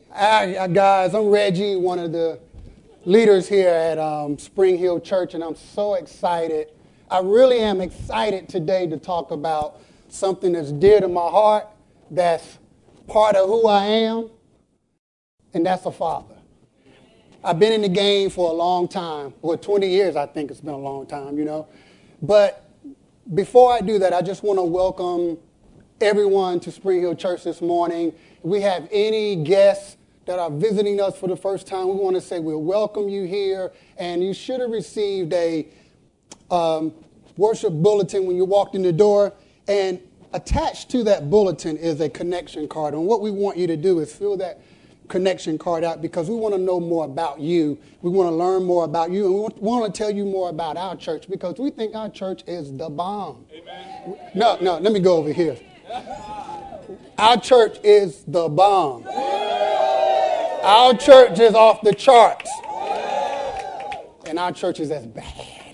Hi, guys, I'm Reggie, one of the leaders here at Spring Hill Church, and I'm so excited. I really am excited today to talk about something that's dear to my heart, that's part of who I am, and that's a father. I've been in the game for a long time. Well, 20 years, I think it's been a long time, But before I do that, I just want to welcome everyone to Spring Hill Church this morning. If we have any guests that are visiting us for the first time, we want to say we welcome you here, and you should have received a worship bulletin when you walked in the door, and attached to that bulletin is a connection card, and what we want you to do is fill that connection card out because we want to know more about you. We want to learn more about you, and we want to tell you more about our church because we think our church is the bomb. Amen. No, let me go over here. Our church is the bomb. Our church is off the charts. And our church is as bad.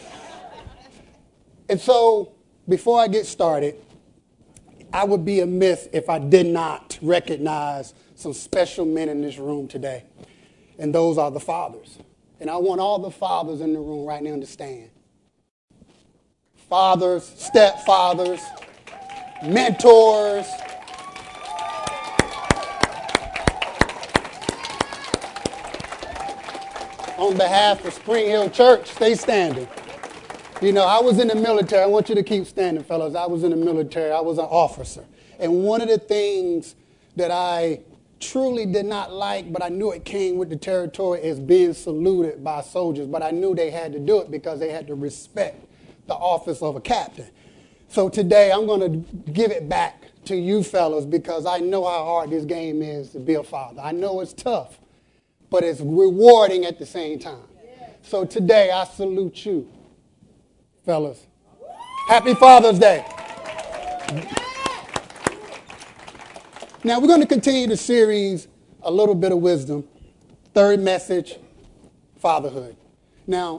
And so, before I get started, I would be amiss if I did not recognize some special men in this room today. And those are the fathers. And I want all the fathers in the room right now to stand. Fathers, stepfathers, mentors. On behalf of Spring Hill Church, stay standing. I was in the military. I want you to keep standing, fellas. I was in the military. I was an officer. And one of the things that I truly did not like, but I knew it came with the territory, is being saluted by soldiers. But I knew they had to do it because they had to respect the office of a captain. So today I'm going to give it back to you fellas because I know how hard this game is to be a father. I know it's tough, but it's rewarding at the same time. So today I salute you, fellas. Happy Father's Day. Now we're going to continue the series, A Little Bit of Wisdom. Third message, fatherhood. Now,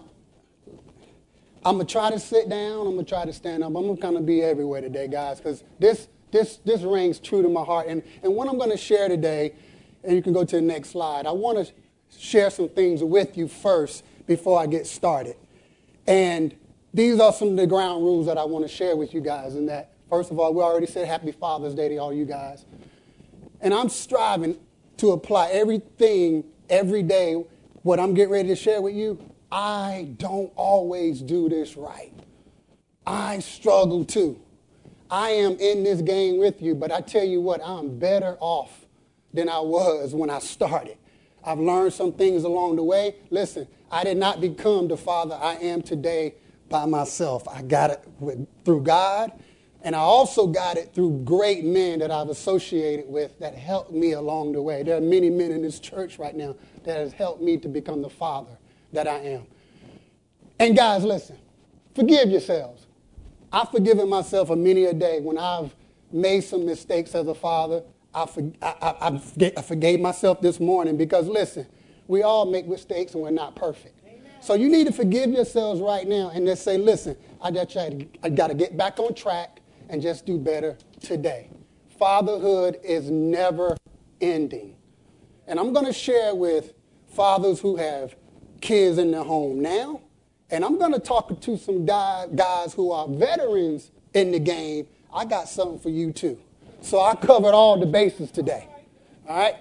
I'm going to try to sit down. I'm going to try to stand up. I'm going to kind of be everywhere today, guys, because this rings true to my heart. And what I'm going to share today, and you can go to the next slide, I want to share some things with you first before I get started. And these are some of the ground rules that I want to share with you guys. And that, first of all, we already said Happy Father's Day to all you guys. And I'm striving to apply everything every day, what I'm getting ready to share with you. I don't always do this right. I struggle too. I am in this game with you, but I tell you what, I'm better off than I was when I started. I've learned some things along the way. Listen, I did not become the father I am today by myself. I got it through God, and I also got it through great men that I've associated with that helped me along the way. There are many men in this church right now that has helped me to become the father that I am. And guys, listen, forgive yourselves. I've forgiven myself a many a day when I've made some mistakes as a father. I forgave myself this morning because, listen, we all make mistakes and we're not perfect. Amen. So you need to forgive yourselves right now and just say, listen, I got to get back on track and just do better today. Fatherhood is never ending. And I'm going to share with fathers who have kids in their home now, and I'm going to talk to some guys who are veterans in the game. I got something for you too. So I covered all the bases today. All right?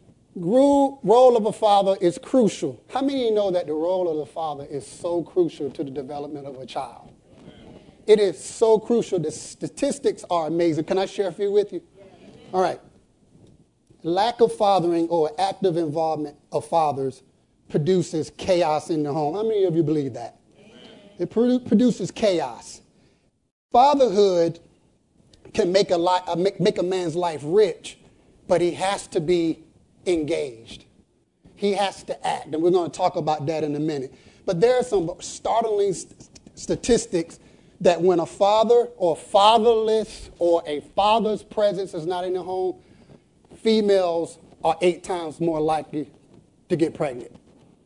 Role of a father is crucial. How many of you know that the role of the father is so crucial to the development of a child? It is so crucial. The statistics are amazing. Can I share a few with you? All right. Lack of fathering or active involvement of fathers produces chaos in the home. How many of you believe that? It produces chaos. Fatherhood can make a man's life rich, but he has to be engaged. He has to act, and we're going to talk about that in a minute. But there are some startling statistics that when a father or fatherless or a father's presence is not in the home, females are 8 times more likely to get pregnant.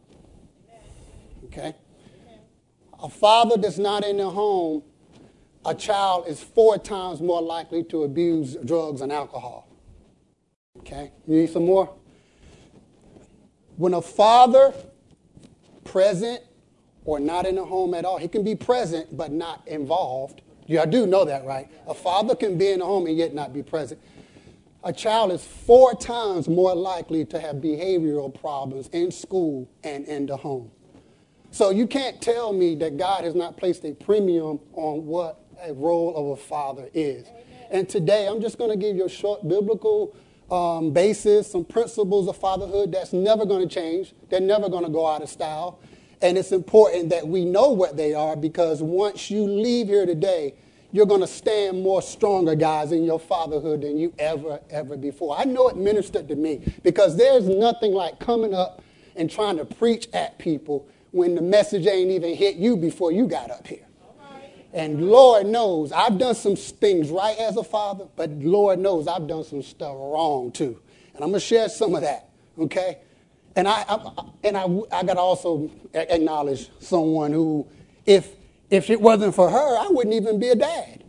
Okay? A father that's not in the home, a child is 4 times more likely to abuse drugs and alcohol. Okay? You need some more? When a father present or not in the home at all, he can be present but not involved. You do know that, right? A father can be in the home and yet not be present. A child is 4 times more likely to have behavioral problems in school and in the home. So you can't tell me that God has not placed a premium on what a role of a father is. Amen. And today I'm just going to give you a short biblical basis, some principles of fatherhood that's never going to change. They're never going to go out of style. And it's important that we know what they are, because once you leave here today, you're going to stand more stronger, guys, in your fatherhood than you ever before. I know it ministered to me, because there's nothing like coming up and trying to preach at people when the message ain't even hit you before you got up here. And Lord knows I've done some things right as a father, but Lord knows I've done some stuff wrong too. And I'm going to share some of that, okay? And I got to also acknowledge someone who, if it wasn't for her, I wouldn't even be a dad.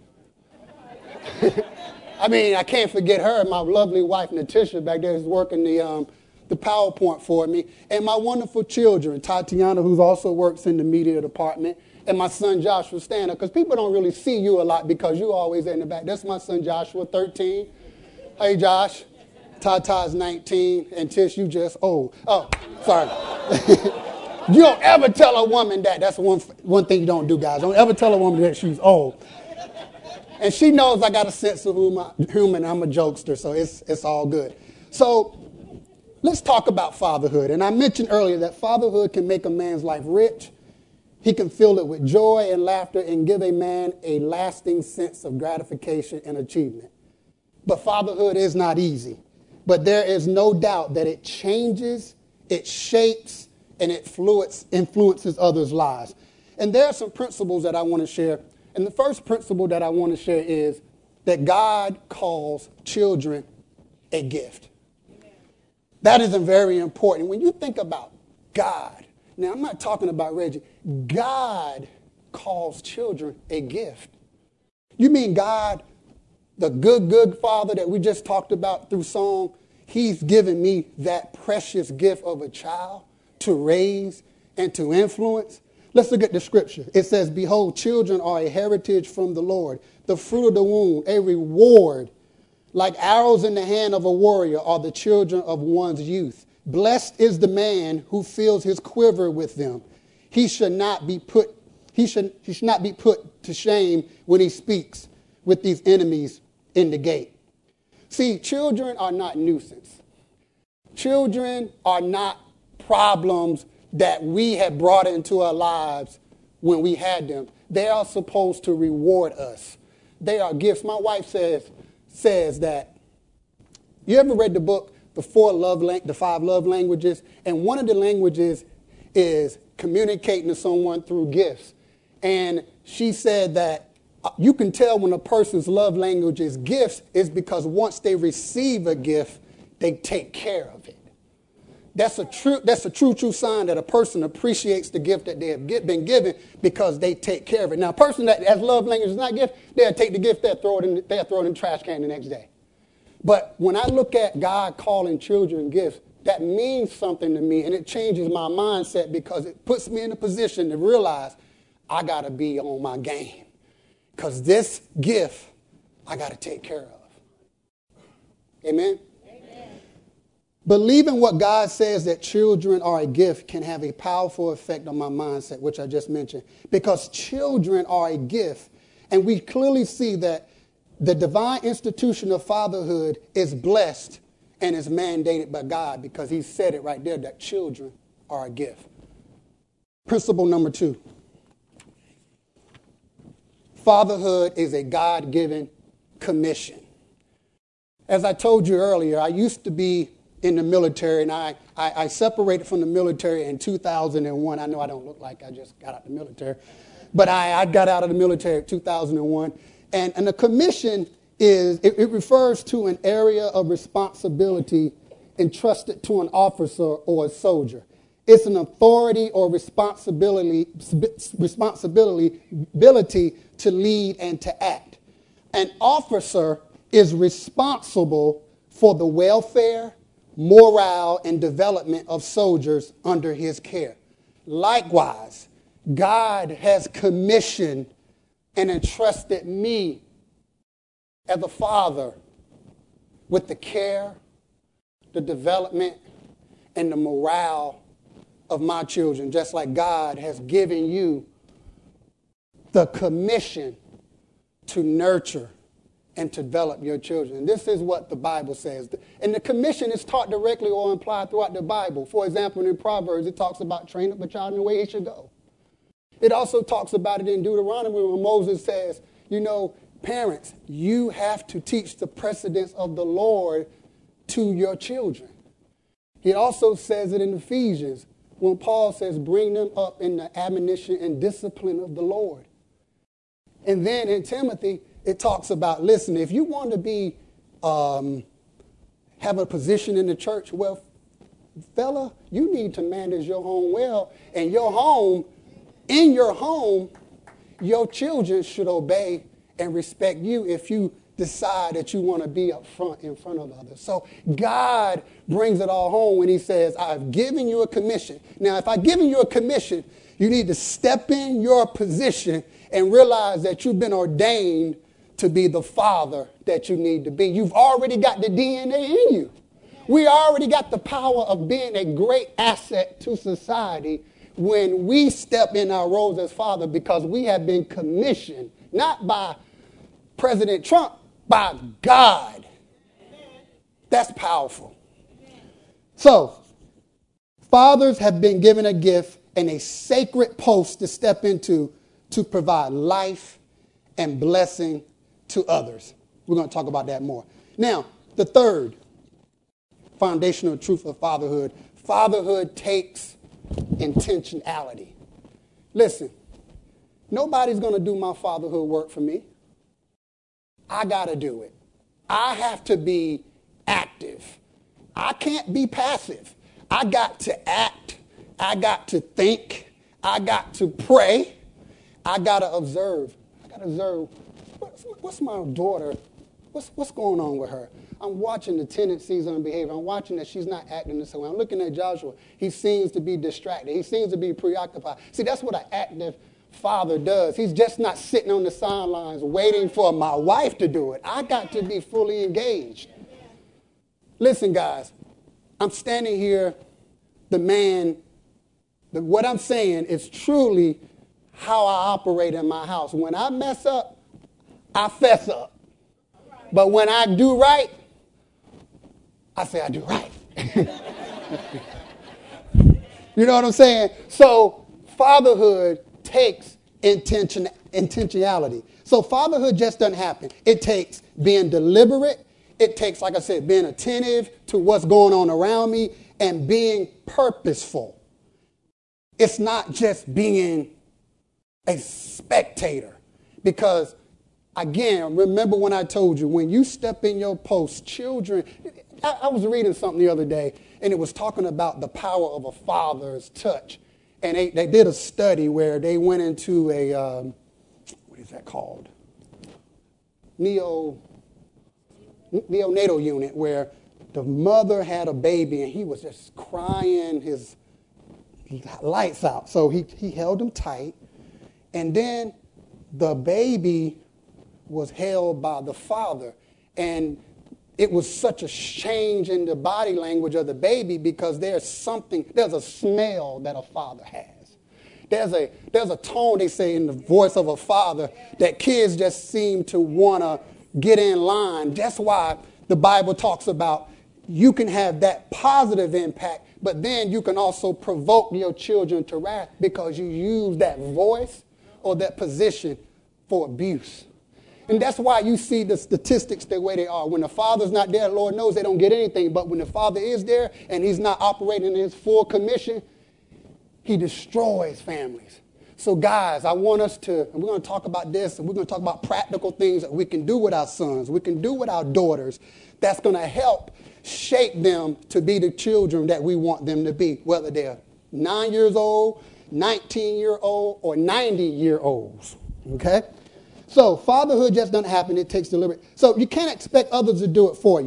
I mean, I can't forget her, my lovely wife, Natisha, back there is working the PowerPoint for me, and my wonderful children, Tatiana, who also works in the media department, and my son Joshua Stanner, because people don't really see you a lot because you're always in the back. That's my son Joshua, 13. Hey, Josh. Tata's 19, and Tish, you just old. Oh, sorry. You don't ever tell a woman that. That's one thing you don't do, guys. Don't ever tell a woman that she's old. And she knows I got a sense of humor, and I'm a jokester, so it's all good. So let's talk about fatherhood. And I mentioned earlier that fatherhood can make a man's life rich. He can fill it with joy and laughter and give a man a lasting sense of gratification and achievement. But fatherhood is not easy. But there is no doubt that it changes, it shapes, and it influences others' lives. And there are some principles that I want to share. And the first principle that I want to share is that God calls children a gift. That is very important. When you think about God, now I'm not talking about Reggie. God calls children a gift. You mean God, the good father that we just talked about through song, he's given me that precious gift of a child to raise and to influence? Let's look at the scripture. It says, behold, children are a heritage from the Lord, the fruit of the womb, a reward. Like arrows in the hand of a warrior are the children of one's youth. Blessed is the man who fills his quiver with them. He should not be put to shame when he speaks with these enemies in the gate. See, children are not nuisance. Children are not problems that we have brought into our lives when we had them. They are supposed to reward us. They are gifts. My wife says that, you ever read the book, The 5 Love Languages? And one of the languages is communicating to someone through gifts. And she said that you can tell when a person's love language is gifts is because once they receive a gift, they take care of it. That's a true sign that a person appreciates the gift that they have been given because they take care of it. Now, a person that has love language is not gift, they'll take the gift, they'll throw it in the trash can the next day. But when I look at God calling children gifts, that means something to me, and it changes my mindset because it puts me in a position to realize I got to be on my game. Because this gift, I got to take care of. Amen? Amen? Believing what God says that children are a gift can have a powerful effect on my mindset, which I just mentioned. Because children are a gift, and we clearly see that the divine institution of fatherhood is blessed and is mandated by God because he said it right there that children are a gift. Principle number 2. Fatherhood is a God-given commission. As I told you earlier, I used to be in the military, and I separated from the military in 2001. I know I don't look like I just got out of the military, but I got out of the military in 2001. And the commission it refers to an area of responsibility entrusted to an officer or a soldier. It's an authority or responsibility to lead and to act. An officer is responsible for the welfare, morale, and development of soldiers under his care. Likewise, God has commissioned and entrusted me as a father with the care, the development, and the morale of my children, just like God has given you the commission to nurture and to develop your children. This is what the Bible says. And the commission is taught directly or implied throughout the Bible. For example, in Proverbs, it talks about train up a child in the way he should go. It also talks about it in Deuteronomy when Moses says, parents, you have to teach the precedents of the Lord to your children. It also says it in Ephesians when Paul says, bring them up in the admonition and discipline of the Lord. And then in Timothy, it talks about, listen, if you want to be, have a position in the church, well, fella, you need to manage your home well. And in your home, your children should obey and respect you if you decide that you want to be up front in front of others. So God brings it all home when he says, I've given you a commission. Now, if I've given you a commission, you need to step in your position and realize that you've been ordained to be the father that you need to be. You've already got the DNA in you. We already got the power of being a great asset to society when we step in our roles as father, because we have been commissioned, not by President Trump, by God. That's powerful. So, fathers have been given a gift and a sacred post to step into to provide life and blessing to others. We're going to talk about that more. Now, the third foundational truth of fatherhood. Fatherhood takes intentionality. Listen, nobody's going to do my fatherhood work for me. I got to do it. I have to be active. I can't be passive. I got to act. I got to think. I got to pray. I got to observe. What's my daughter? What's going on with her? I'm watching the tendencies on behavior. I'm watching that she's not acting this way. I'm looking at Joshua. He seems to be distracted. He seems to be preoccupied. See, that's what an active father does. He's just not sitting on the sidelines waiting for my wife to do it. I got to be fully engaged. Listen, guys, I'm standing here, what I'm saying is truly how I operate in my house. When I mess up, I fess up. But when I do right, I say I do right. You know what I'm saying? So fatherhood takes intentionality. So fatherhood just doesn't happen. It takes being deliberate. It takes, like I said, being attentive to what's going on around me and being purposeful. It's not just being a spectator. Because, again, remember when I told you, when you step in your post, children, I was reading something the other day, and it was talking about the power of a father's touch. And they did a study where they went into a, what is that called? Neonatal unit, where the mother had a baby, and he was just crying his lights out. So he held him tight, and then the baby was held by the father. And it was such a change in the body language of the baby because there's a smell that a father has. There's a tone, they say, in the voice of a father that kids just seem to want to get in line. That's why the Bible talks about you can have that positive impact, but then you can also provoke your children to wrath because you use that voice or that position for abuse. And that's why you see the statistics the way they are. When the father's not there, Lord knows they don't get anything. But when the father is there and he's not operating in his full commission, he destroys families. So guys, I want us to, and we're going to talk about this, and we're going to talk about practical things that we can do with our sons, we can do with our daughters, that's going to help shape them to be the children that we want them to be, whether they're 9 years old, 19-year-old, or 90-year-olds. Okay? So fatherhood just doesn't happen. It takes deliberate. So you can't expect others to do it for you.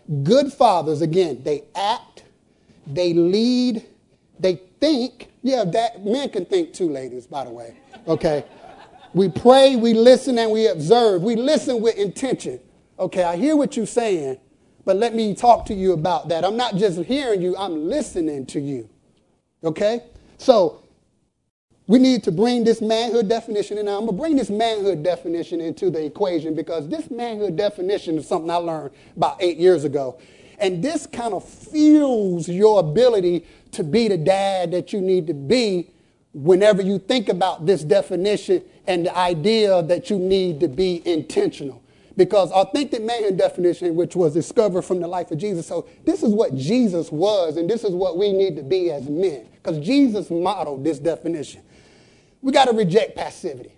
good fathers, again, they act, they lead, they think. Yeah, that men can think too, ladies, by the way. Okay. We pray, we listen, and we observe. We listen with intention. Okay, I hear what you're saying, but let me talk to you about that. I'm not just hearing you, I'm listening to you. Okay? So we need to bring this manhood definition in. Now, I'm going to bring this manhood definition into the equation because this manhood definition is something I learned about 8 years ago. And this kind of fuels your ability to be the dad that you need to be whenever you think about this definition and the idea that you need to be intentional. Because authentic manhood definition, which was discovered from the life of Jesus, so this is what Jesus was, and this is what we need to be as men. Because Jesus modeled this definition. We got to reject passivity.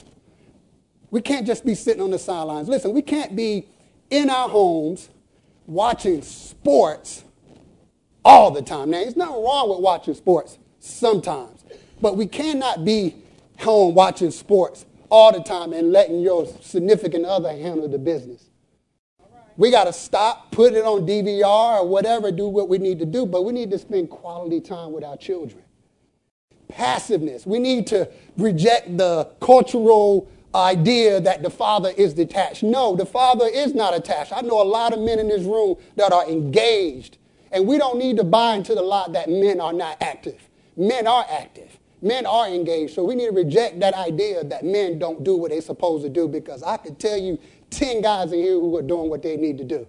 We can't just be sitting on the sidelines. Listen, we can't be in our homes watching sports all the time. Now, there's nothing wrong with watching sports sometimes, but we cannot be home watching sports all the time and letting your significant other handle the business. We got to stop, put it on DVR or whatever, do what we need to do, but we need to spend quality time with our children. Passiveness. We need to reject the cultural idea that the father is detached. No, the father is not attached. I know a lot of men in this room that are engaged, and we don't need to buy into the lie that men are not active. Men are active. Men are engaged, so we need to reject that idea that men don't do what they're supposed to do, because I could tell you 10 guys in here who are doing what they need to do.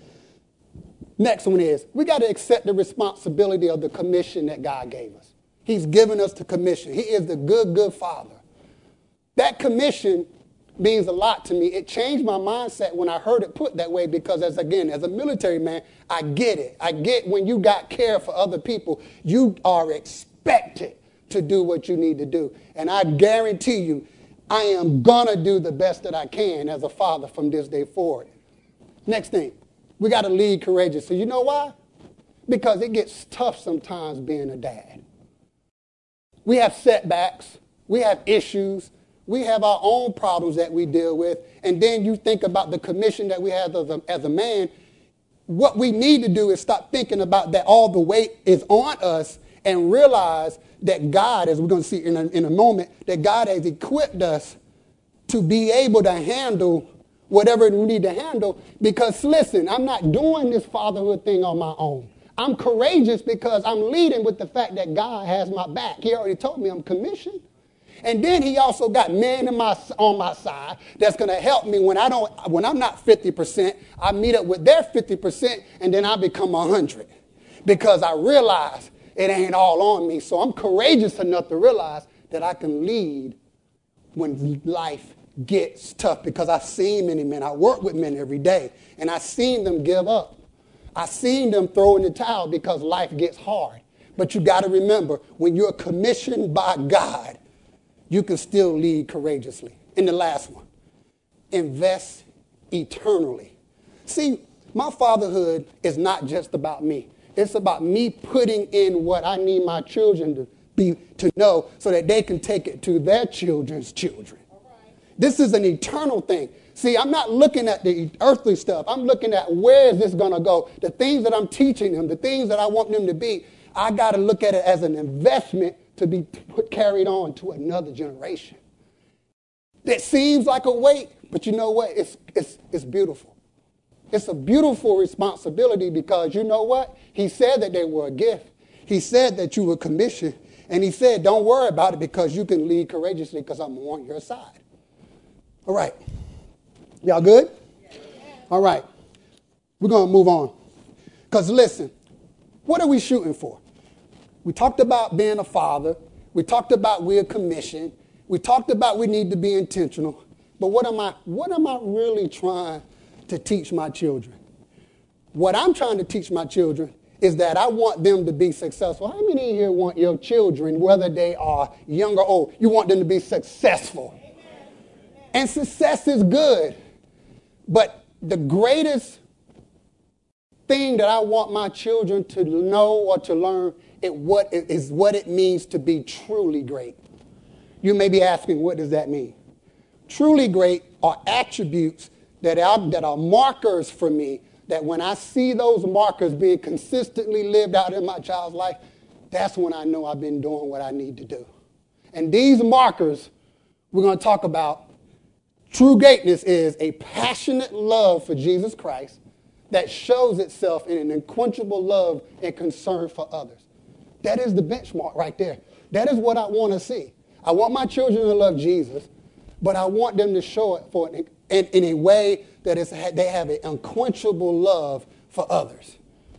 Next one is, we got to accept the responsibility of the commission that God gave us. He's given us the commission. He is the good father. That commission means a lot to me. It changed my mindset when I heard it put that way, because as a military man, I get it. I get when you got care for other people, you are expected to do what you need to do. And I guarantee you, I am going to do the best that I can as a father from this day forward. Next thing, we got to lead courageously. You know why? Because it gets tough sometimes being a dad. We have setbacks. We have issues. We have our own problems that we deal with. And then you think about the commission that we have as a man. What we need to do is stop thinking about that all the weight is on us and realize that God, as we're going to see in a moment, that God has equipped us to be able to handle whatever we need to handle. Because, listen, I'm not doing this fatherhood thing on my own. I'm courageous because I'm leading with the fact that God has my back. He already told me I'm commissioned. And then he also got men on my side that's going to help me when I'm not 50%. I meet up with their 50%, and then I become 100 because I realize it ain't all on me. So I'm courageous enough to realize that I can lead when life gets tough, because I've seen many men. I work with men every day, and I've seen them give up. I've seen them throw in the towel because life gets hard. But you got to remember, when you're commissioned by God, you can still lead courageously. And the last one, invest eternally. See, my fatherhood is not just about me. It's about me putting in what I need my children to know so that they can take it to their children's children. This is an eternal thing. See, I'm not looking at the earthly stuff. I'm looking at where is this going to go. The things that I'm teaching them, the things that I want them to be, I got to look at it as an investment to be carried on to another generation. It seems like a weight, but you know what? It's beautiful. It's a beautiful responsibility, because you know what? He said that they were a gift. He said that you were commissioned. And he said, don't worry about it, because you can lead courageously because I'm on your side. All right. Y'all good? All right. We're going to move on. Because listen, what are we shooting for? We talked about being a father. We talked about we're commissioned. We talked about we need to be intentional. But what am I really trying to teach my children? What I'm trying to teach my children is that I want them to be successful. How many here want your children, whether they are young or old, you want them to be successful? And success is good. But the greatest thing that I want my children to know or to learn is what it means to be truly great. You may be asking, what does that mean? Truly great are attributes that are markers for me that when I see those markers being consistently lived out in my child's life, that's when I know I've been doing what I need to do. And these markers we're going to talk about, true greatness is a passionate love for Jesus Christ that shows itself in an unquenchable love and concern for others. That is the benchmark right there. That is what I want to see. I want my children to love Jesus, but I want them to show it for in a way that they have an unquenchable love for others.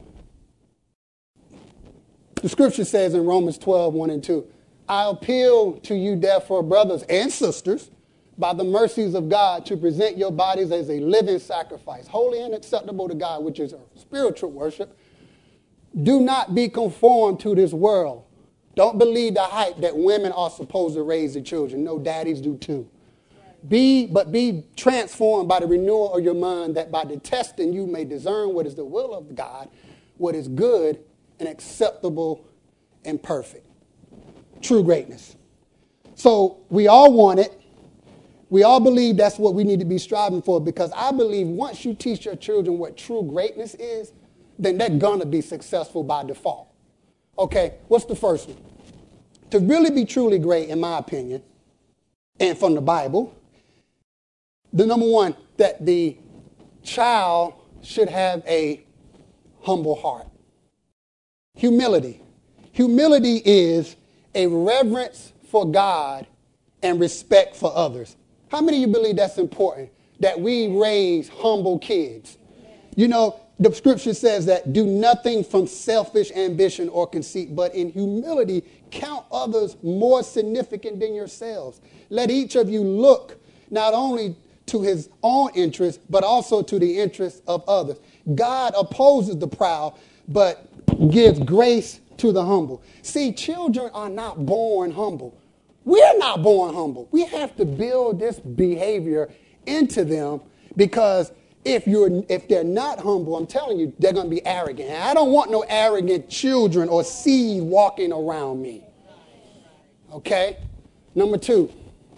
The scripture says in Romans 12, 1 and 2, I appeal to you, therefore, brothers and sisters, by the mercies of God, to present your bodies as a living sacrifice, holy and acceptable to God, which is spiritual worship. Do not be conformed to this world. Don't believe the hype that women are supposed to raise their children. No, daddies do too. But be transformed by the renewal of your mind, that by the testing you may discern what is the will of God, what is good and acceptable and perfect. True greatness. So we all want it. We all believe that's what we need to be striving for, because I believe once you teach your children what true greatness is, then they're going to be successful by default. Okay, what's the first one? To really be truly great, in my opinion, and from the Bible, the number one, that the child should have a humble heart. Humility. Humility is a reverence for God and respect for others. How many of you believe that's important, that we raise humble kids? You know, the scripture says that do nothing from selfish ambition or conceit, but in humility count others more significant than yourselves. Let each of you look not only to his own interest, but also to the interests of others. God opposes the proud, but gives grace to the humble. See, children are not born humble. We're not born humble. We have to build this behavior into them, because if they're not humble, I'm telling you, they're going to be arrogant. And I don't want no arrogant children or seed walking around me. Okay? Number two,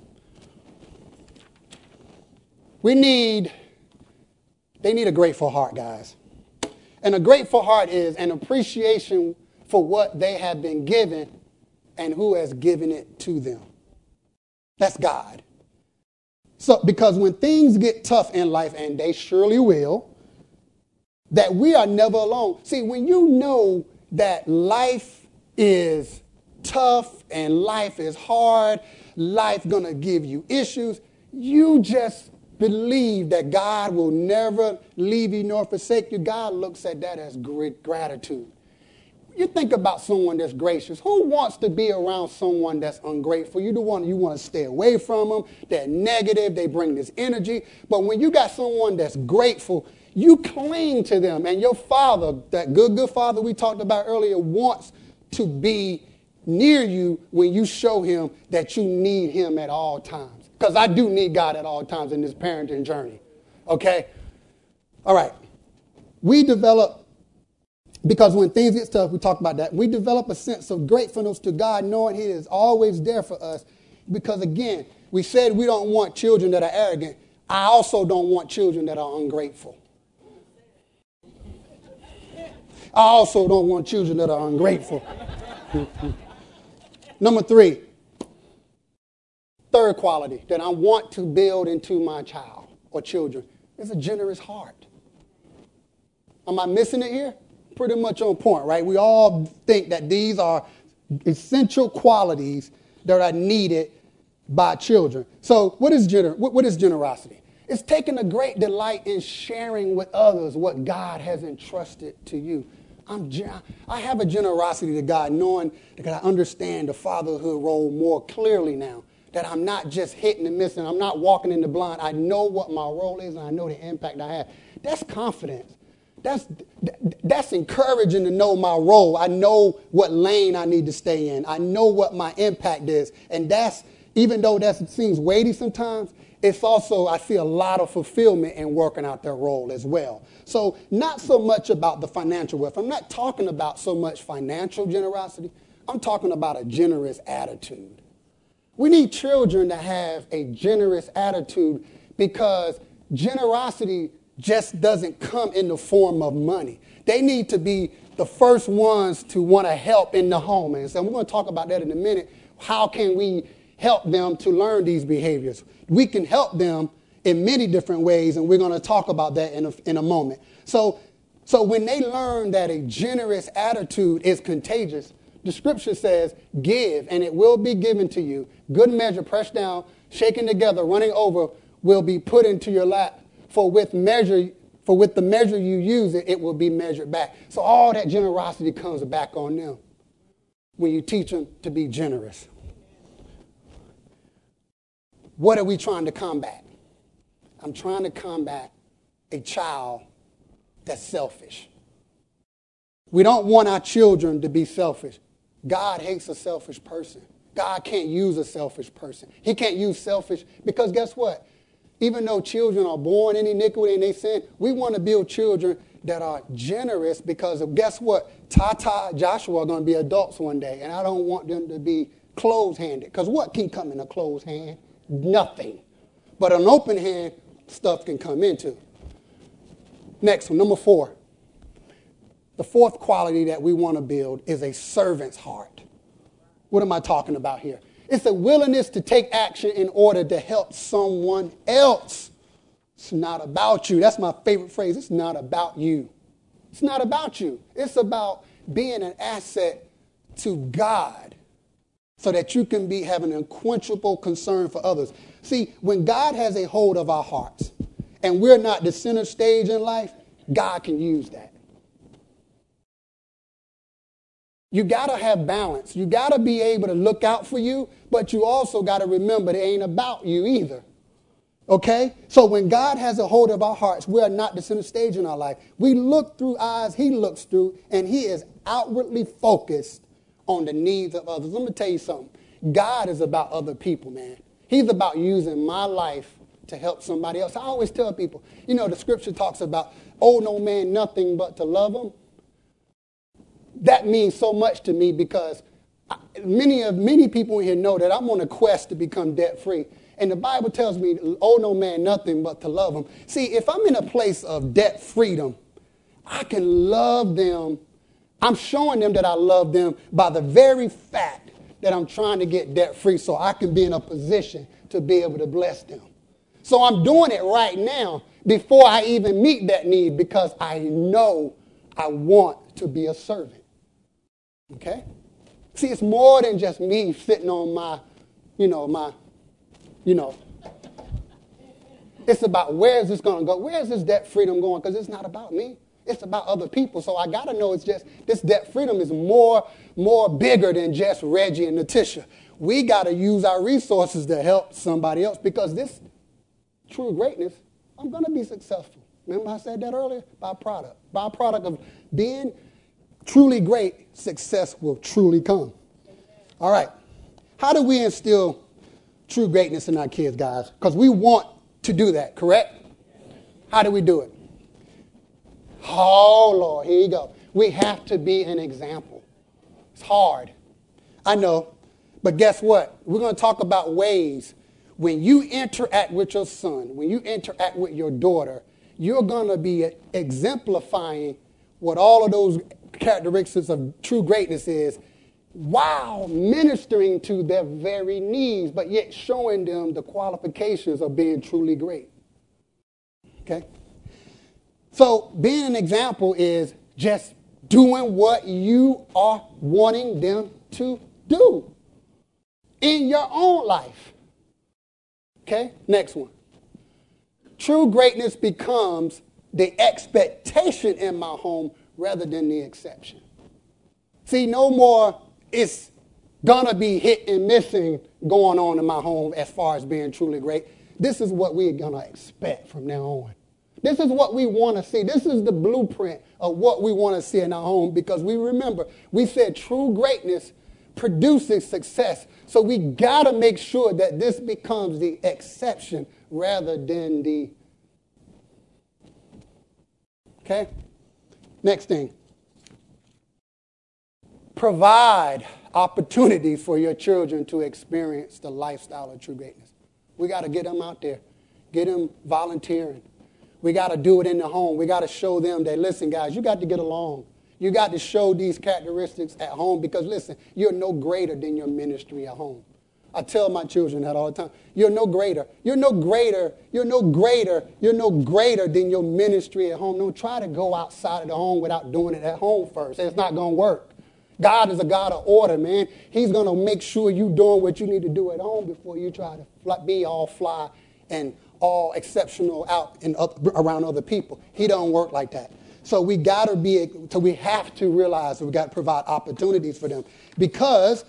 they need a grateful heart, guys. And a grateful heart is an appreciation for what they have been given and who has given it to them. That's God. So, because when things get tough in life, and they surely will, that we are never alone. See, when you know that life is tough and life is hard, life gonna give you issues, you just believe that God will never leave you nor forsake you. God looks at that as great gratitude. You think about someone that's gracious. Who wants to be around someone that's ungrateful? You want to stay away from them. They're negative. They bring this energy. But when you got someone that's grateful, you cling to them. And your father, that good father we talked about earlier, wants to be near you when you show him that you need him at all times. Because I do need God at all times in this parenting journey. Okay? All right. We develop, because when things get tough, we talk about that, we develop a sense of gratefulness to God, knowing he is always there for us. Because again, we said we don't want children that are arrogant. I also don't want children that are ungrateful. I also don't want children that are ungrateful. Number three, third quality that I want to build into my child or children is a generous heart. Am I missing it here? Pretty much on point, right? We all think that these are essential qualities that are needed by children. So what is generosity? It's taking a great delight in sharing with others what God has entrusted to you. I have a generosity to God, knowing that I understand the fatherhood role more clearly now. That I'm not just hitting and missing. I'm not walking in the blind. I know what my role is, and I know the impact I have. That's confidence. That's encouraging to know my role. I know what lane I need to stay in. I know what my impact is. And that's, even though that seems weighty sometimes, it's also, I see a lot of fulfillment in working out their role as well. So not so much about the financial wealth. I'm not talking about so much financial generosity. I'm talking about a generous attitude. We need children to have a generous attitude, because generosity just doesn't come in the form of money. They need to be the first ones to want to help in the home. And so we're going to talk about that in a minute. How can we help them to learn these behaviors? We can help them in many different ways, and we're going to talk about that in a moment. So when they learn that a generous attitude is contagious, the scripture says, give, and it will be given to you. Good measure, pressed down, shaken together, running over, will be put into your lap. For with the measure you use it, it will be measured back. So all that generosity comes back on them when you teach them to be generous. What are we trying to combat? I'm trying to combat a child that's selfish. We don't want our children to be selfish. God hates a selfish person. God can't use a selfish person. He can't use selfish because guess what? Even though children are born in iniquity and they sin, we want to build children that are generous because of, guess what? Tata, Joshua are going to be adults one day, and I don't want them to be closed-handed. Because what can come in a closed hand? Nothing. But an open hand, stuff can come into. Next one, number 4. The fourth quality that we want to build is a servant's heart. What am I talking about here? It's a willingness to take action in order to help someone else. It's not about you. That's my favorite phrase. It's not about you. It's not about you. It's about being an asset to God so that you can have an unquenchable concern for others. See, when God has a hold of our hearts and we're not the center stage in life, God can use that. You got to have balance. You got to be able to look out for you, but you also got to remember it ain't about you either. Okay? So when God has a hold of our hearts, we are not the center stage in our life. We look through eyes he looks through, and he is outwardly focused on the needs of others. Let me tell you something. God is about other people, man. He's about using my life to help somebody else. I always tell people, the scripture talks about, owe no man nothing but to love him. That means so much to me because many people in here know that I'm on a quest to become debt-free. And the Bible tells me, owe no man nothing but to love him. See, if I'm in a place of debt freedom, I can love them. I'm showing them that I love them by the very fact that I'm trying to get debt-free so I can be in a position to be able to bless them. So I'm doing it right now before I even meet that need because I know I want to be a servant. Okay? See, it's more than just me sitting on my. It's about where is this going to go? Where is this debt freedom going? Because it's not about me. It's about other people. So I got to know it's just this debt freedom is more bigger than just Reggie and Natisha. We got to use our resources to help somebody else because this true greatness, I'm going to be successful. Remember I said that earlier? Byproduct. Byproduct of being truly great, success will truly come. All right. How do we instill true greatness in our kids, guys? Because we want to do that, correct? How do we do it? Oh, Lord, here you go. We have to be an example. It's hard. I know. But guess what? We're going to talk about ways when you interact with your son, when you interact with your daughter, you're going to be exemplifying what all of those characteristics of true greatness is while ministering to their very needs, but yet showing them the qualifications of being truly great. Okay? So being an example is just doing what you are wanting them to do in your own life. Okay? Next one. True greatness becomes the expectation in my home rather than the exception. See, no more it's going to be hit and missing going on in my home as far as being truly great. This is what we're going to expect from now on. This is what we want to see. This is the blueprint of what we want to see in our home because we remember, we said true greatness produces success. So we got to make sure that this becomes the exception rather than the... Okay? Next thing. Provide opportunities for your children to experience the lifestyle of true greatness. We got to get them out there. Get them volunteering. We got to do it in the home. We got to show them that, listen, guys, you got to get along. You got to show these characteristics at home because, listen, you're no greater than your ministry at home. I tell my children that all the time. You're no greater. You're no greater. You're no greater. You're no greater than your ministry at home. Don't try to go outside of the home without doing it at home first. It's not going to work. God is a God of order, man. He's going to make sure you're doing what you need to do at home before you try to be all fly and all exceptional out and around other people. He don't work like that. So we have to realize that we got to provide opportunities for them because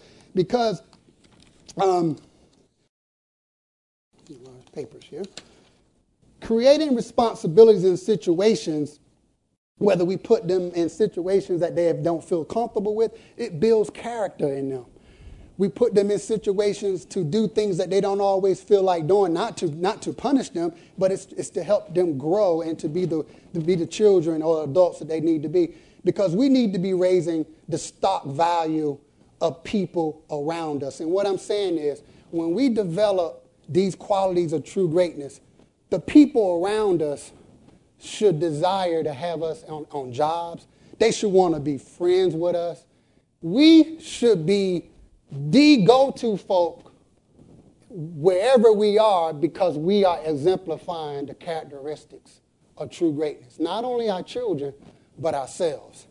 papers here. Creating responsibilities in situations, whether we put them in situations that they don't feel comfortable with, it builds character in them. We put them in situations to do things that they don't always feel like doing, not to punish them, but it's to help them grow and to be the children or adults that they need to be. Because we need to be raising the stock value of people around us. And what I'm saying is, when we develop these qualities of true greatness, the people around us should desire to have us on jobs. They should want to be friends with us. We should be the go-to folk wherever we are because we are exemplifying the characteristics of true greatness. Not only our children, but ourselves.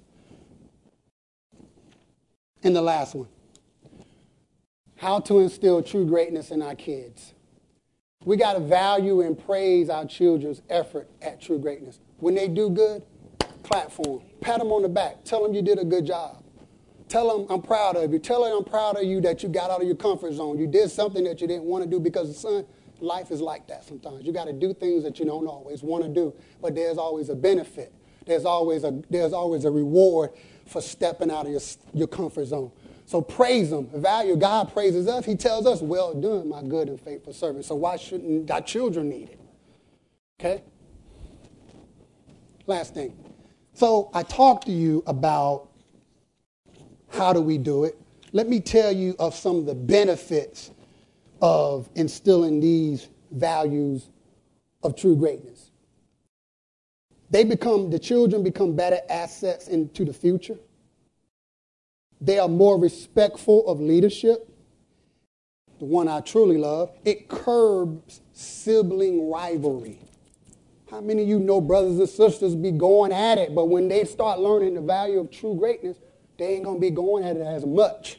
And the last one, how to instill true greatness in our kids. We got to value and praise our children's effort at true greatness. When they do good, clap for them. Pat them on the back. Tell them you did a good job. Tell them I'm proud of you. Tell them I'm proud of you that you got out of your comfort zone. You did something that you didn't want to do because, son, life is like that sometimes. You got to do things that you don't always want to do, but there's always a benefit. There's always a reward for stepping out of your comfort zone. So praise them. Value. God praises us. He tells us, well done, my good and faithful servant. So why shouldn't our children need it? Okay? Last thing. So I talked to you about how do we do it. Let me tell you of some of the benefits of instilling these values of true greatness. The children become better assets into the future. They are more respectful of leadership, the one I truly love. It curbs sibling rivalry. How many of you know brothers and sisters be going at it, but when they start learning the value of true greatness, they ain't going to be going at it as much.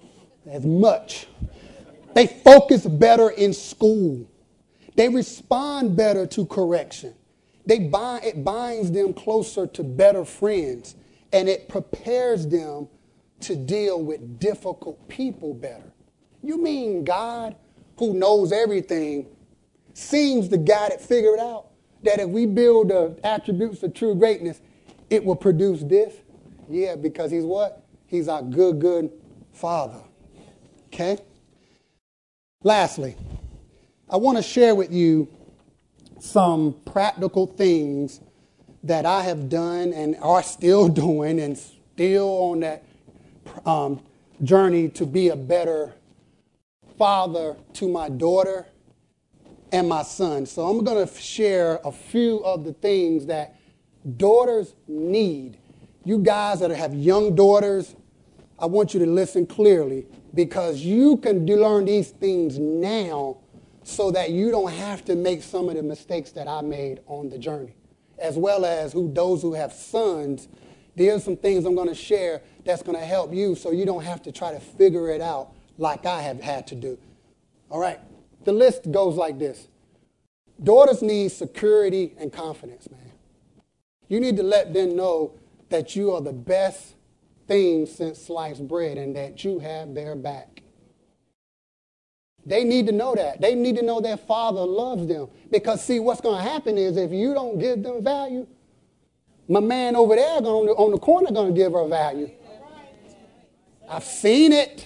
They focus better in school. They respond better to correction. It binds them closer to better friends, and it prepares them to deal with difficult people better. You mean God, who knows everything, seems the guy that figured out that if we build the attributes of true greatness, it will produce this? Yeah, because he's what? He's our good Father. Okay? Lastly, I want to share with you some practical things that I have done and are still doing and still on that journey to be a better father to my daughter and my son. So I'm going to share a few of the things that daughters need. You guys that have young daughters, I want you to listen clearly because you can learn these things now so that you don't have to make some of the mistakes that I made on the journey. As well as those who have sons, there's some things I'm going to share that's going to help you so you don't have to try to figure it out like I have had to do. All right. The list goes like this. Daughters need security and confidence, man. You need to let them know that you are the best thing since sliced bread and that you have their back. They need to know that. They need to know their father loves them. Because, see, what's going to happen is if you don't give them value, my man over there on the corner going to give her value. I've seen it.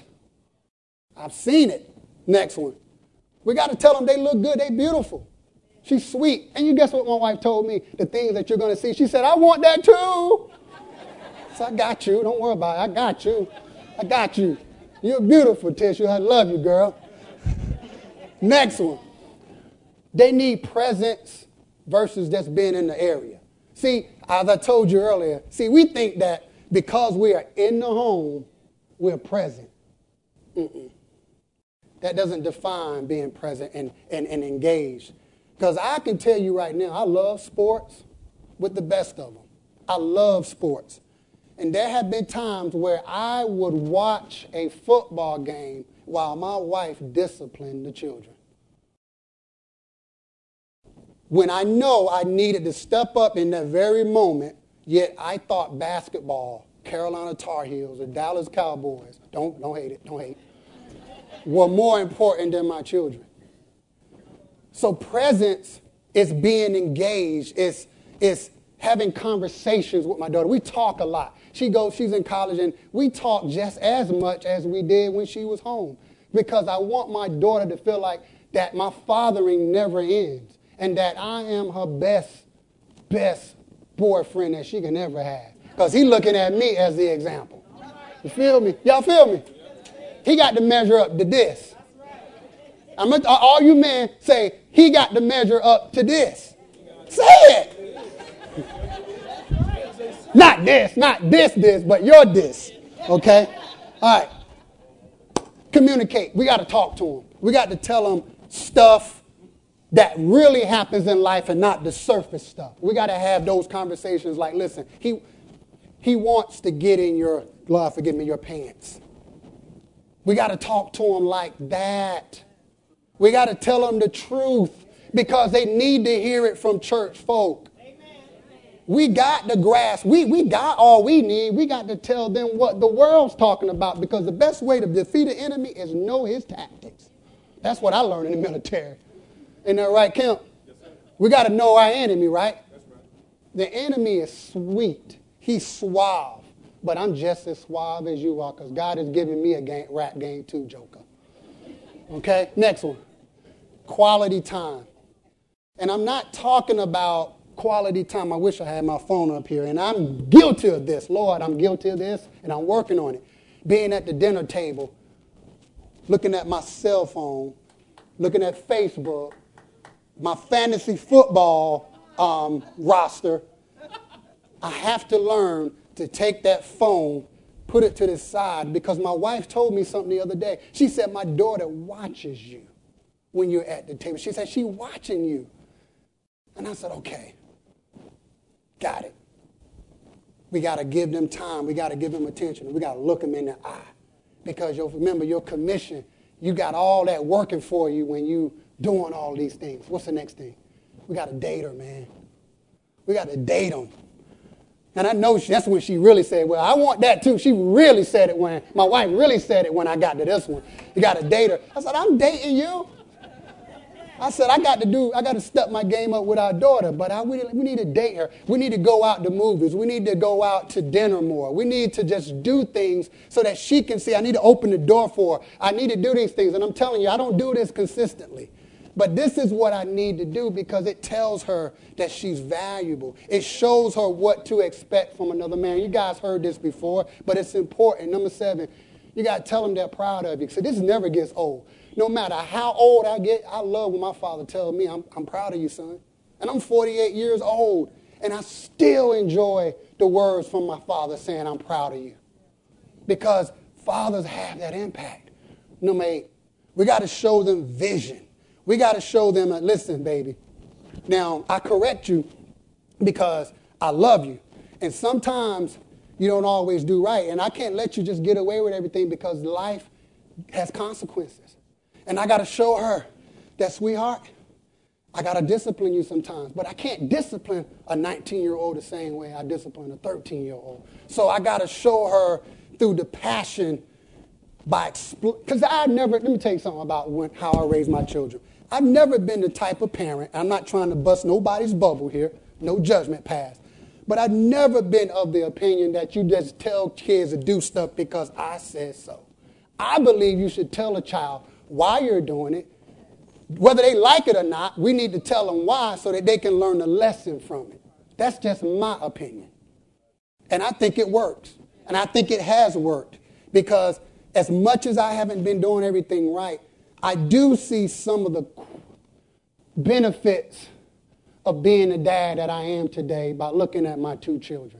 Next one. We got to tell them they look good. They beautiful. She's sweet. And you guess what my wife told me? The things that you're going to see. She said, I want that too. So I got you. Don't worry about it. I got you. You're beautiful, Tisha. I love you, girl. Next one. They need presence versus just being in the area. See, as I told you earlier, we think that because we are in the home, we're present. That doesn't define being present and engaged. Because I can tell you right now, I love sports with the best of them. I love sports. And there have been times where I would watch a football game while my wife disciplined the children. When I know I needed to step up in that very moment, yet I thought basketball, Carolina Tar Heels, or Dallas Cowboys, don't hate it, don't hate, were more important than my children. So presence is being engaged. It's having conversations with my daughter. We talk a lot. She's in college, and we talk just as much as we did when she was home, because I want my daughter to feel like that my fathering never ends and that I am her best boyfriend that she can ever have, because he's looking at me as the example. You feel me? Y'all feel me? He got to measure up to this. All you men say, he got to measure up to this. Say it. Not this, but your this. Okay? All right. Communicate. We got to talk to him. We got to tell him stuff that really happens in life and not the surface stuff. We got to have those conversations like, listen, he wants to get in your, Lord forgive me, your pants. We got to talk to him like that. We got to tell them the truth because they need to hear it from church folk. We got the grasp. We got all we need. We got to tell them what the world's talking about, because the best way to defeat an enemy is know his tactics. That's what I learned in the military. Isn't that right, Kemp? Yes, sir. We got to know our enemy, right? That's right. The enemy is sweet. He's suave. But I'm just as suave as you are, because God has given me a rap game too, Joker. Okay, next one. Quality time. And I'm not talking about quality time. I wish I had my phone up here. And I'm guilty of this. Lord, I'm guilty of this, and I'm working on it. Being at the dinner table, looking at my cell phone, looking at Facebook, my fantasy football roster. I have to learn to take that phone, put it to the side, because my wife told me something the other day. She said, my daughter watches you when you're at the table. She said, she's watching you. And I said, okay, got it. We got to give them time. We got to give them attention. We got to look them in the eye. Because remember, your commission, you got all that working for you when you doing all these things. What's the next thing? We got to date her, man. We got to date them. And I know that's when she really said, well, I want that too. She really said it when, my wife really said it when I got to this one. You got to date her. I said, I'm dating you. I said, I got to step my game up with our daughter, but we need to date her. We need to go out to movies. We need to go out to dinner more. We need to just do things so that she can see. I need to open the door for her. I need to do these things. And I'm telling you, I don't do this consistently. But this is what I need to do, because it tells her that she's valuable. It shows her what to expect from another man. You guys heard this before, but it's important. Number 7, you got to tell them they're proud of you. So this never gets old. No matter how old I get, I love when my father tells me, I'm proud of you, son. And I'm 48 years old, and I still enjoy the words from my father saying, I'm proud of you. Because fathers have that impact. Number 8, we got to show them vision. We got to show them, listen, baby. Now, I correct you because I love you. And sometimes you don't always do right. And I can't let you just get away with everything, because life has consequences. And I got to show her that, sweetheart, I got to discipline you sometimes. But I can't discipline a 19-year-old the same way I discipline a 13-year-old. So I got to show her through the passion because let me tell you something about how I raise my children. I've never been the type of parent, I'm not trying to bust nobody's bubble here, no judgment passed, but I've never been of the opinion that you just tell kids to do stuff because I said so. I believe you should tell a child why you're doing it. Whether they like it or not, we need to tell them why so that they can learn a lesson from it. That's just my opinion. And I think it works. And I think it has worked, because as much as I haven't been doing everything right, I do see some of the benefits of being the dad that I am today by looking at my 2 children.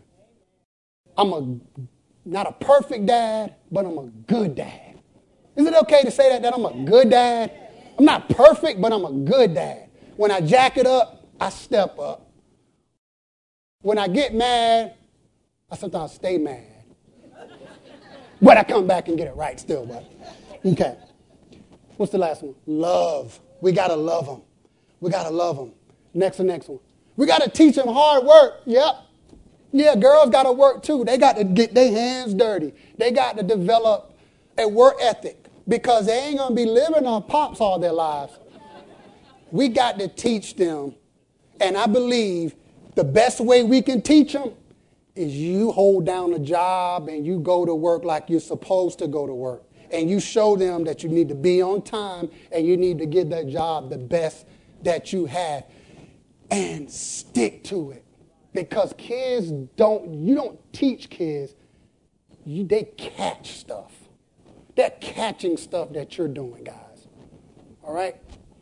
Not a perfect dad, but I'm a good dad. Is it okay to say that I'm a good dad? I'm not perfect, but I'm a good dad. When I jack it up, I step up. When I get mad, I sometimes stay mad. But I come back and get it right still. But okay. What's the last one? Love. We got to love them. We got to love them. The next one. We got to teach them hard work. Yep. Yeah, girls got to work too. They got to get their hands dirty. They got to develop a work ethic because they ain't going to be living on pops all their lives. We got to teach them. And I believe the best way we can teach them is you hold down a job and you go to work like you're supposed to go to work. And you show them that you need to be on time and you need to give that job the best that you have. And stick to it. Because kids you don't teach kids, they catch stuff. They're catching stuff that you're doing, guys. All right?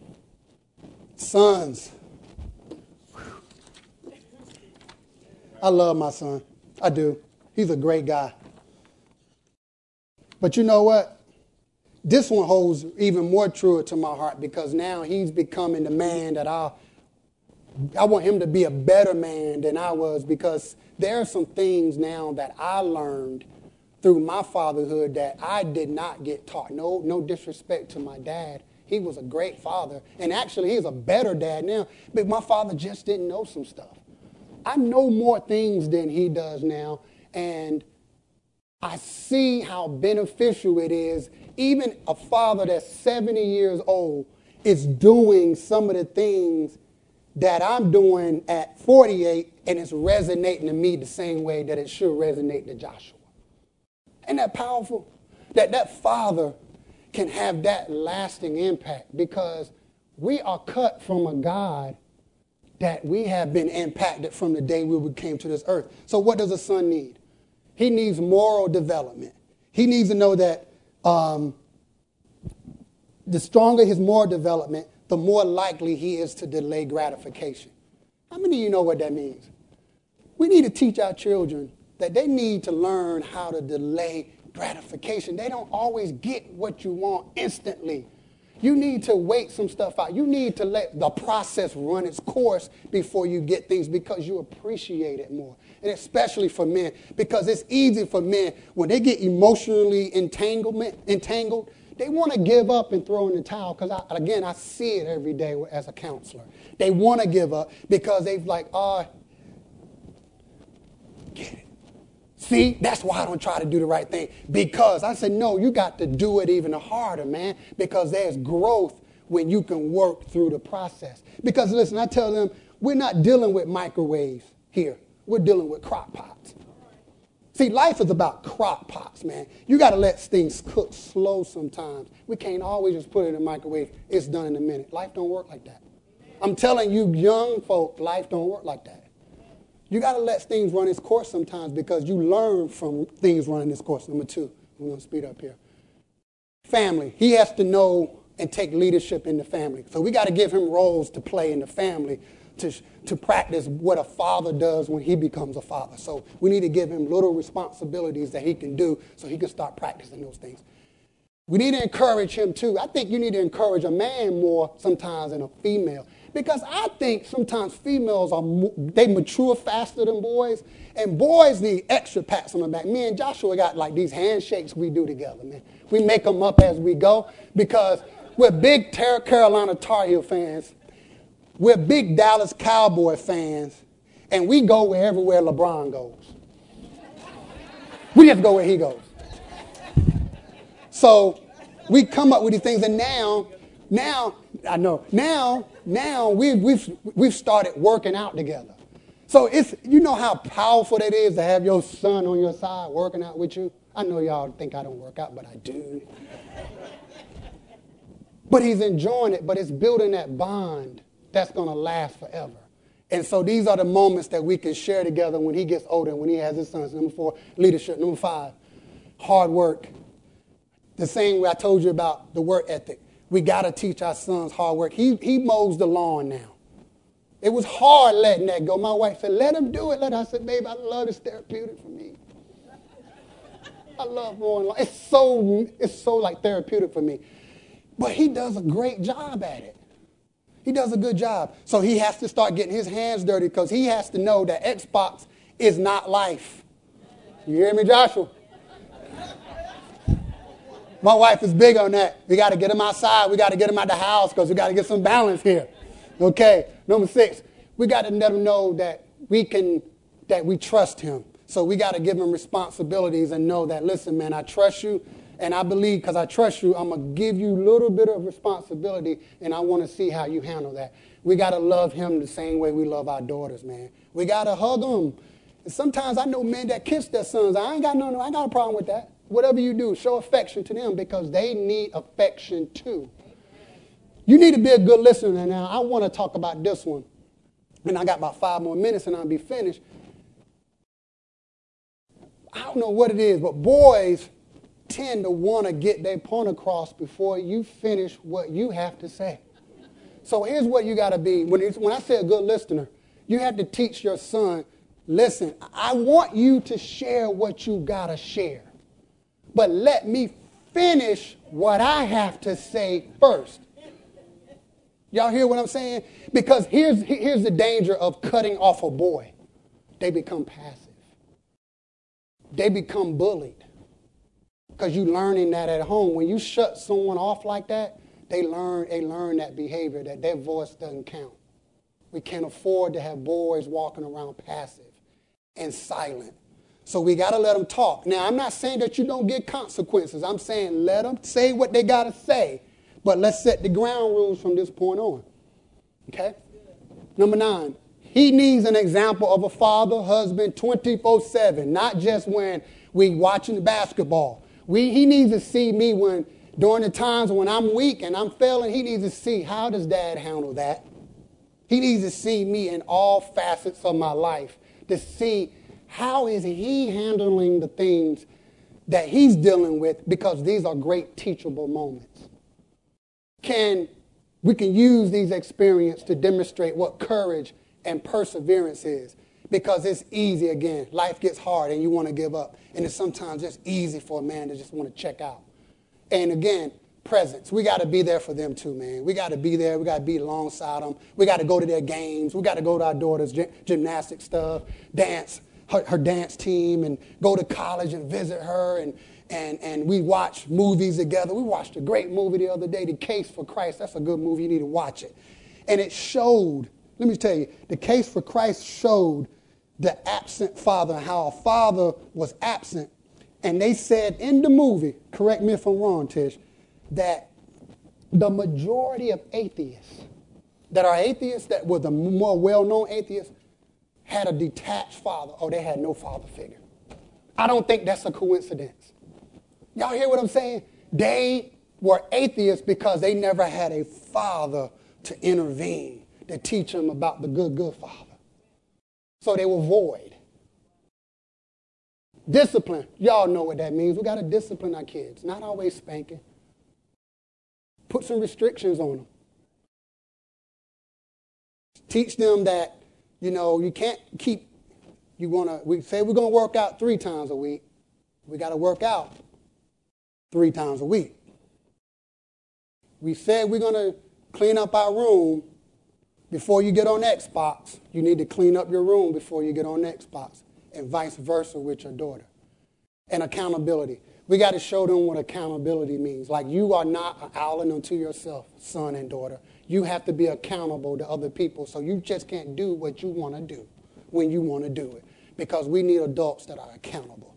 Sons. I love my son. I do. He's a great guy. But you know what? This one holds even more truer to my heart because now he's becoming the man that I want him to be a better man than I was because there are some things now that I learned through my fatherhood that I did not get taught. No disrespect to my dad. He was a great father. And actually, he's a better dad now. But my father just didn't know some stuff. I know more things than he does now. And I see how beneficial it is. Even a father that's 70 years old is doing some of the things that I'm doing at 48, and it's resonating to me the same way that it should resonate to Joshua. Isn't that powerful? That father can have that lasting impact because we are cut from a God that we have been impacted from the day we came to this earth. So what does a son need? He needs moral development. He needs to know that the stronger his moral development, the more likely he is to delay gratification. How many of you know what that means? We need to teach our children that they need to learn how to delay gratification. They don't always get what you want instantly. You need to wait some stuff out. You need to let the process run its course before you get things because you appreciate it more. And especially for men, because it's easy for men when they get emotionally entangled, they want to give up and throw in the towel because, I see it every day as a counselor. They want to give up because they've get it. See, that's why I don't try to do the right thing. Because I said, no, you got to do it even harder, man, because there's growth when you can work through the process. Because, listen, I tell them, we're not dealing with microwaves here. We're dealing with crock pots. See, life is about crock pots, man. You got to let things cook slow sometimes. We can't always just put it in the microwave. It's done in a minute. Life don't work like that. I'm telling you, young folk, life don't work like that. You got to let things run its course sometimes because you learn from things running its course. Number 2, we're going to speed up here. Family. He has to know and take leadership in the family. So we got to give him roles to play in the family to practice what a father does when he becomes a father. So we need to give him little responsibilities that he can do so he can start practicing those things. We need to encourage him too. I think you need to encourage a man more sometimes than a female. Because I think sometimes females they mature faster than boys. And boys need extra pats on the back. Me and Joshua got like these handshakes we do together, man. We make them up as we go because we're big Carolina Tar Heel fans. We're big Dallas Cowboy fans. And we go wherever LeBron goes. We just go where he goes. So we come up with these things. And now we've started working out together. So you know how powerful that is to have your son on your side working out with you? I know y'all think I don't work out, but I do. But he's enjoying it, but it's building that bond that's going to last forever. And so these are the moments that we can share together when he gets older and when he has his sons. Number 4, leadership. Number 5, hard work. The same way I told you about the work ethic. We got to teach our sons hard work. He mows the lawn now. It was hard letting that go. My wife said, let him do it. I said, babe, I love it. It's therapeutic for me. I love Rowan. It's so like therapeutic for me. But he does a great job at it. He does a good job. So he has to start getting his hands dirty because he has to know that Xbox is not life. You hear me, Joshua? My wife is big on that. We got to get him outside. We got to get him out the house because we got to get some balance here. Okay. Number 6, we got to let him know that we trust him. So we got to give him responsibilities and know that, listen, man, I trust you. And I believe because I trust you, I'm going to give you a little bit of responsibility, and I want to see how you handle that. We got to love him the same way we love our daughters, man. We got to hug them. And sometimes I know men that kiss their sons. I ain't got a problem with that. Whatever you do, show affection to them because they need affection too. You need to be a good listener. Now, I want to talk about this one. And I got about 5 more minutes and I'll be finished. I don't know what it is, but boys tend to want to get their point across before you finish what you have to say. So here's what you got to be. When I say a good listener, you have to teach your son, listen, I want you to share what you got to share. But let me finish what I have to say first. Y'all hear what I'm saying? Because here's the danger of cutting off a boy. They become passive. They become bullied. Because you're learning that at home. When you shut someone off like that, they learn that behavior, that their voice doesn't count. We can't afford to have boys walking around passive and silent. So we got to let them talk. Now, I'm not saying that you don't get consequences. I'm saying let them say what they got to say. But let's set the ground rules from this point on. Okay? Number 9, he needs an example of a father, husband, 24/7, not just when we watching the basketball. He needs to see me during the times when I'm weak and I'm failing, he needs to see how does dad handle that. He needs to see me in all facets of my life to see how is he handling the things that he's dealing with, because these are great teachable moments. We can use these experiences to demonstrate what courage and perseverance is, because it's easy again. Life gets hard and you want to give up. And it's sometimes just easy for a man to just want to check out. And again, presence. We got to be there for them too, man. We got to be there. We got to be alongside them. We got to go to their games. We got to go to our daughter's gymnastic stuff, dance, her dance team, and go to college and visit her. And we watch movies together. We watched a great movie the other day, The Case for Christ. That's a good movie. You need to watch it. And it showed, let me tell you, The Case for Christ showed the absent father, how a father was absent. And they said in the movie, correct me if I'm wrong, Tish, that the majority of atheists that were the more well-known atheists had a detached father, or they had no father figure. I don't think that's a coincidence. Y'all hear what I'm saying? They were atheists because they never had a father to intervene, to teach them about the good father. So they were void. Discipline. Y'all know what that means. We got to discipline our kids. Not always spanking. Put some restrictions on them. Teach them that, you can't keep, we say we're going to work out 3 times a week. We got to work out 3 times a week. We said we're going to clean up our room before you get on Xbox. You need to clean up your room before you get on Xbox, and vice versa with your daughter. And accountability. We got to show them what accountability means. Like, you are not an island unto yourself, son and daughter. You have to be accountable to other people. So you just can't do what you want to do when you want to do it, because we need adults that are accountable.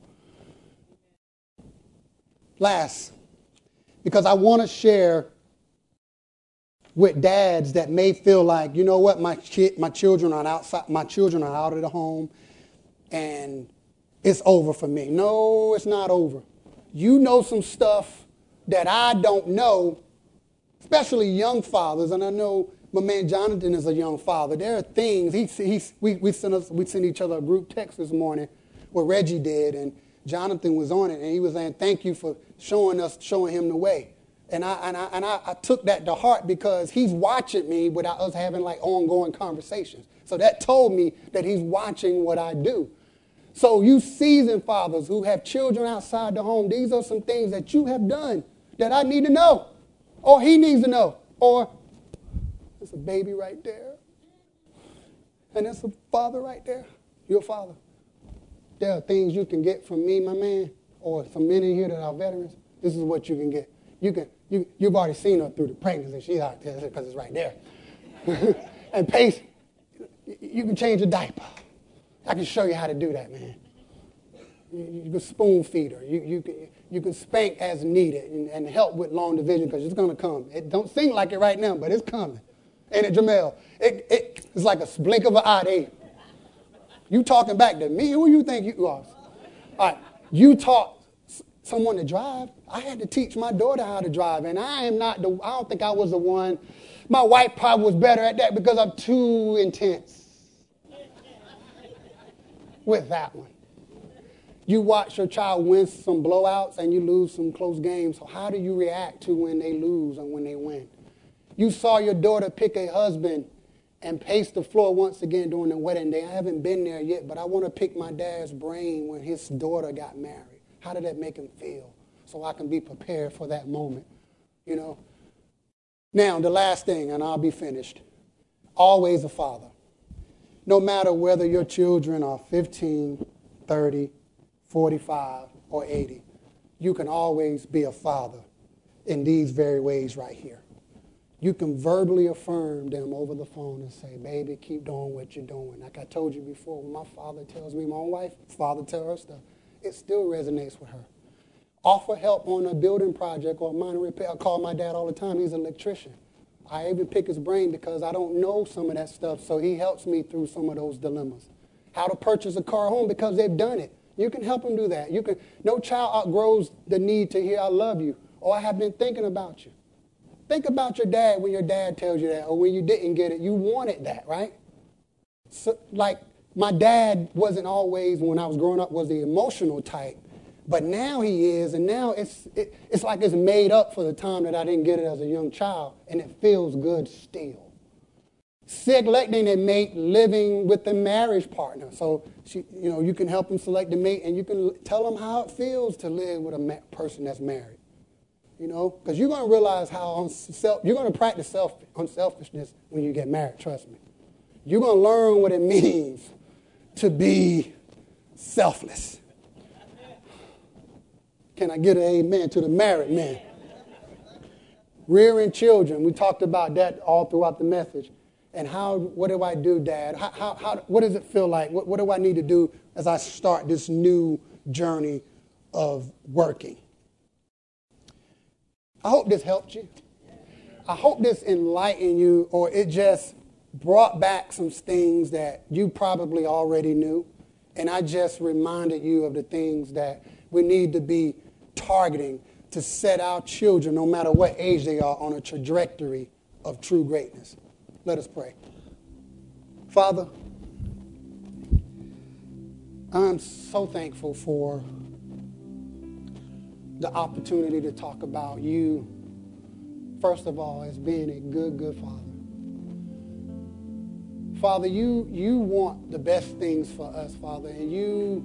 Last, because I want to share with dads that may feel like, you know what, my children are outside, my children are out of the home, and it's over for me. No, it's not over. You know some stuff that I don't know, especially young fathers, and I know my man Jonathan is a young father. There are things, we sent each other a group text this morning, what Reggie did, and Jonathan was on it, and he was saying, thank you for showing him the way. And I took that to heart because he's watching me without us having like ongoing conversations. So that told me that he's watching what I do. So you seasoned fathers who have children outside the home, these are some things that you have done that I need to know, or he needs to know, or there's a baby right there, and there's a father right there, your father. There are things you can get from me, my man, or some men in here that are veterans. This is what you can get. You've already seen her through the pregnancy. She's out there because it's right there. And Pace, you can change a diaper. I can show you how to do that, man. You can spoon feed her. You can spank as needed and help with long division because it's going to come. It don't seem like it right now, but it's coming. Ain't it, Jamel? It's like a blink of an eye. You talking back to me? Who you think you are? All right, you taught someone to drive. I had to teach my daughter how to drive, and I don't think I was the one. My wife probably was better at that because I'm too intense with that one. You watch your child win some blowouts and you lose some close games. So how do you react to when they lose and when they win? You saw your daughter pick a husband and pace the floor once again during the wedding day. I haven't been there yet, but I want to pick my dad's brain when his daughter got married. How did that make him feel? So I can be prepared for that moment, you know. Now, the last thing, and I'll be finished. Always a father. No matter whether your children are 15, 30, 45, or 80, you can always be a father in these very ways right here. You can verbally affirm them over the phone and say, baby, keep doing what you're doing. Like I told you before, when my father tells me, my own wife, father tells her stuff, it still resonates with her. Offer help on a building project or a minor repair. I call my dad all the time. He's an electrician. I even pick his brain because I don't know some of that stuff, so he helps me through some of those dilemmas. How to purchase a car home because they've done it. You can help them do that. No child outgrows the need to hear I love you or I have been thinking about you. Think about your dad when your dad tells you that, or when you didn't get it, you wanted that, right? So, like, my dad wasn't always, when I was growing up, was the emotional type, but now he is, and now it's like it's made up for the time that I didn't get it as a young child, and it feels good still. Selecting a mate, living with a marriage partner. So, you can help them select a mate, and you can tell them how it feels to live with a person that's married. Because you're going to realize how you're going to practice unselfishness when you get married, trust me. You're going to learn what it means to be selfless. Can I get an amen to the married man? Rearing children, we talked about that all throughout the message. And what do I do, Dad? What does it feel like? What do I need to do as I start this new journey of working? I hope this helped you. I hope this enlightened you, or it just brought back some things that you probably already knew. And I just reminded you of the things that we need to be targeting to set our children, no matter what age they are, on a trajectory of true greatness. Let us pray. Father, I'm so thankful for the opportunity to talk about you, first of all, as being a good, good father. Father, you want the best things for us, Father, and you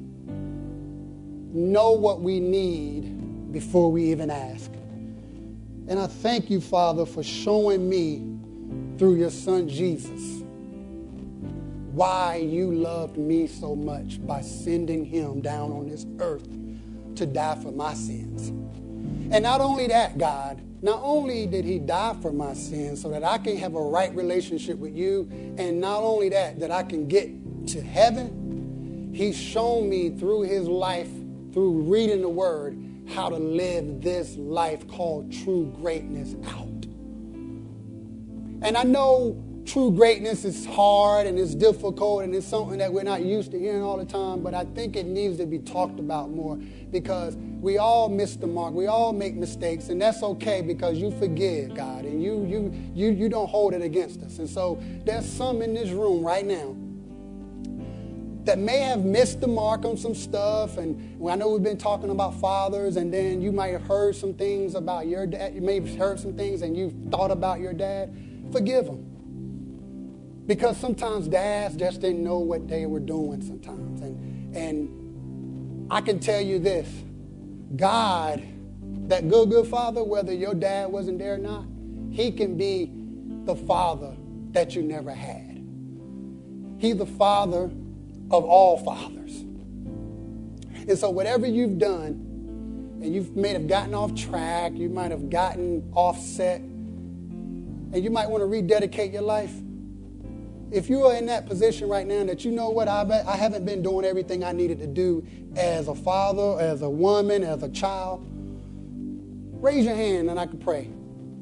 know what we need before we even ask. And I thank you, Father, for showing me through your son Jesus why you loved me so much by sending him down on this earth to die for my sins. And not only that, God, not only did he die for my sins so that I can have a right relationship with you, and not only that I can get to heaven, he's shown me through his life, through reading the word, how to live this life called true greatness out. And I know true greatness is hard and it's difficult and it's something that we're not used to hearing all the time, but I think it needs to be talked about more because we all miss the mark. We all make mistakes, and that's okay because you forgive, God, and you don't hold it against us. And so there's some in this room right now that may have missed the mark on some stuff. And I know we've been talking about fathers, and then you might have heard some things about your dad. You may have heard some things and you've thought about your dad. Forgive them. Because sometimes dads just didn't know what they were doing sometimes. And I can tell you this, God, that good father, whether your dad wasn't there or not, he can be the father that you never had. He's the father of all fathers. And so whatever you've done, and you may have gotten off track, you might have gotten offset, and you might want to rededicate your life. If you are in that position right now that you know what, I haven't been doing everything I needed to do as a father, as a woman, as a child, raise your hand and I can pray.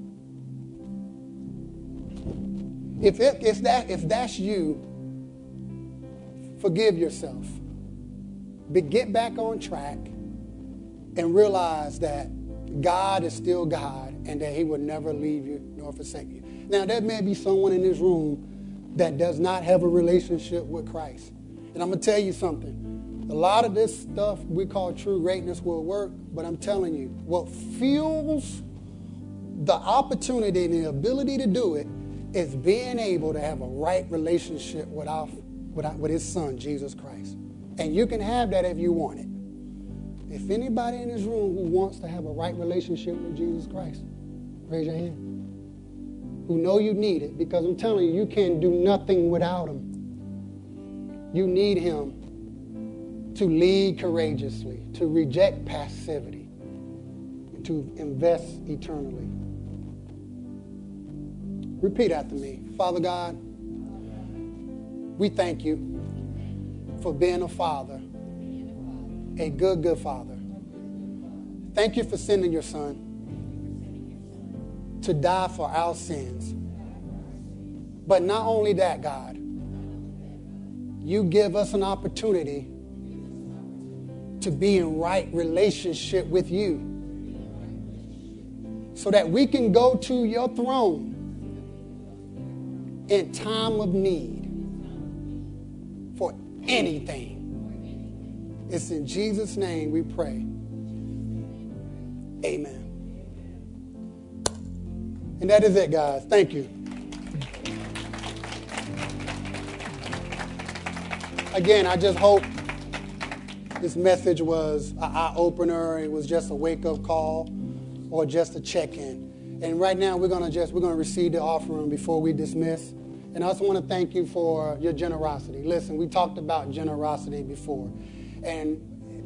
If that's you, forgive yourself. Get back on track and realize that God is still God and that he will never leave you nor forsake you. Now, there may be someone in this room that does not have a relationship with Christ. And I'm going to tell you something. A lot of this stuff we call true greatness will work, but I'm telling you, what fuels the opportunity and the ability to do it is being able to have a right relationship with his son, Jesus Christ. And you can have that if you want it. If anybody in this room who wants to have a right relationship with Jesus Christ, raise your hand. Who know you need it, because I'm telling you, you can't do nothing without him. You need him to lead courageously, to reject passivity, and to invest eternally. Repeat after me. Father God, we thank you for being a father, a good father. Thank you for sending your son to die for our sins. But not only that, God, you give us an opportunity to be in right relationship with you so that we can go to your throne in time of need for anything. It's in Jesus' name we pray. Amen. And that is it, guys. Thank you. Again, I just hope this message was an eye-opener. It was just a wake-up call or just a check-in. And right now, we're going to receive the offering before we dismiss. And I also want to thank you for your generosity. Listen, we talked about generosity before. And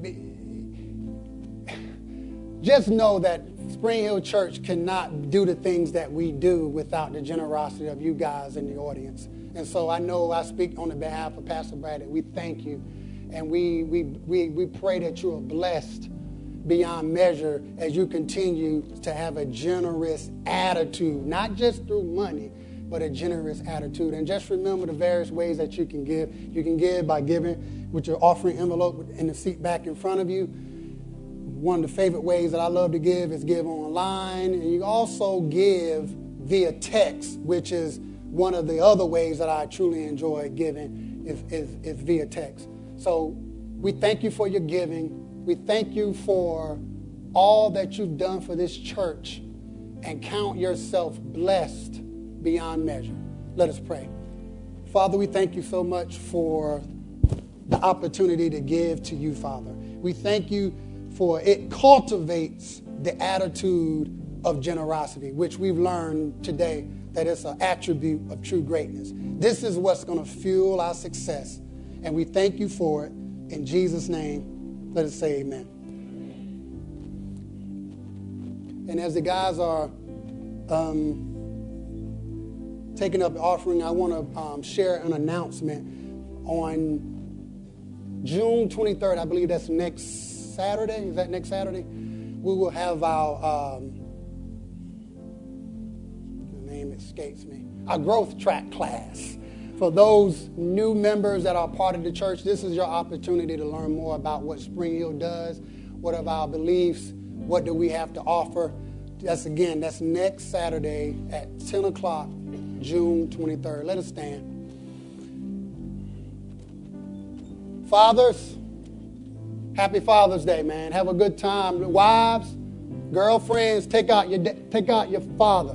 just know that Spring Hill Church cannot do the things that we do without the generosity of you guys in the audience. And so I know I speak on the behalf of Pastor Brad that we thank you. And we pray that you are blessed beyond measure as you continue to have a generous attitude, not just through money, but a generous attitude. And just remember the various ways that you can give. You can give by giving with your offering envelope in the seat back in front of you. One of the favorite ways that I love to give is give online. And you also give via text, which is one of the other ways that I truly enjoy giving is via text. So we thank you for your giving. We thank you for all that you've done for this church, and count yourself blessed beyond measure. Let us pray. Father, we thank you so much for the opportunity to give to you, Father. We thank you for it cultivates the attitude of generosity, which we've learned today that it's an attribute of true greatness. This is what's going to fuel our success, and we thank you for it. In Jesus' name, let us say amen. And as the guys are taking up the offering, I want to share an announcement. On June 23rd, I believe that's next Saturday. Is that next Saturday? We will have our, the name escapes me, our growth track class. For those new members that are part of the church, this is your opportunity to learn more about what Spring Hill does, what are our beliefs, what do we have to offer. That's next Saturday at 10 o'clock, June 23rd. Let us stand. Fathers, happy Father's Day, man. Have a good time. Wives, girlfriends, take out your father.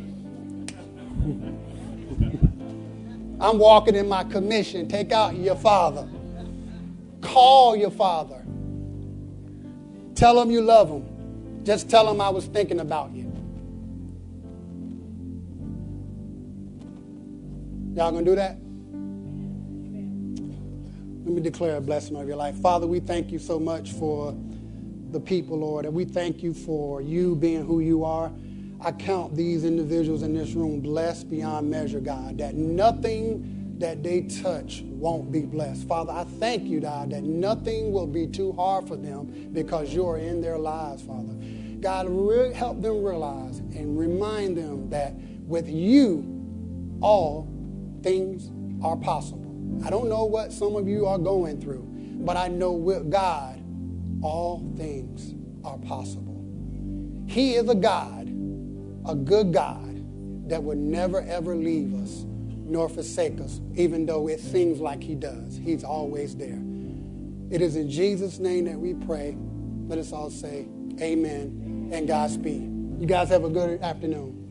I'm walking in my commission. Take out your father. Call your father. Tell him you love him. Just tell him I was thinking about you. Y'all gonna do that? Let me declare a blessing over your life. Father, we thank you so much for the people, Lord, and we thank you for you being who you are. I count these individuals in this room blessed beyond measure, God, that nothing that they touch won't be blessed. Father, I thank you, God, that nothing will be too hard for them because you are in their lives, Father. God, help them realize and remind them that with you, all things are possible. I don't know what some of you are going through, but I know with God, all things are possible. He is a God, a good God, that would never, ever leave us nor forsake us, even though it seems like he does. He's always there. It is in Jesus' name that we pray. Let us all say amen and Godspeed. You guys have a good afternoon.